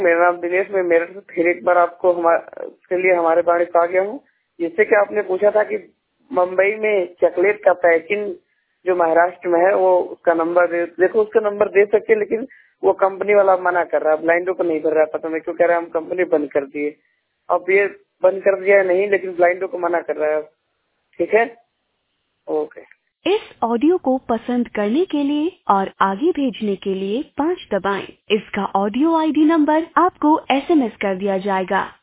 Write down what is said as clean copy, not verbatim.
मेरा नाम दिनेश, मैं मेरठ से फिर एक बार आपको के लिए हमारे पास आ गया हूँ। जिससे कि आपने पूछा था कि मुंबई में चॉकलेट का पैकिंग जो महाराष्ट्र में है वो उसका नंबर देखो, उसका नंबर दे सकते, लेकिन वो कंपनी वाला मना कर रहा है, ब्लाइंडो को नहीं भर रहा है। पता नहीं क्यों कह रहा है, हम कंपनी बंद कर दिए। अब ये बंद कर दिया है नहीं, लेकिन ब्लाइंडो को मना कर रहा है। ठीक है, ओके। इस ऑडियो को पसंद करने के लिए और आगे भेजने के लिए 5 दबाएं। इसका ऑडियो आईडी नंबर आपको SMS कर दिया जाएगा।